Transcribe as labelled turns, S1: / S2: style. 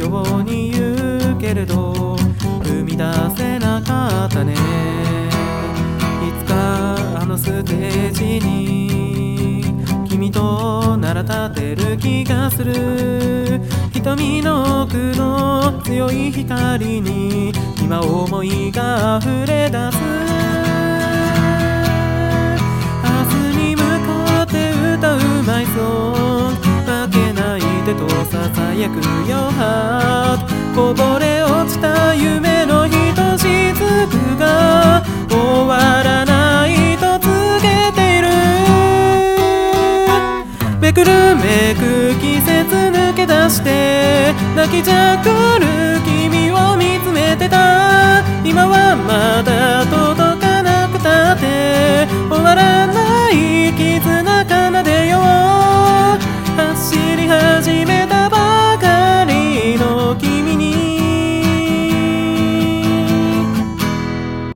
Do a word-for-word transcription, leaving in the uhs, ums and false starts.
S1: ように言うけれど踏み出せなかったね。いつかあのステージに君となら立てる気がする。瞳の奥の強い光に今思いが溢れ出す。明日に向かって歌うマイソング、負けないでとささやくよハート。こぼれ落ちた夢のひとしずくが終わらないと告げている。めくるめく季節抜け出して泣きじゃくる君を見つめてた。今は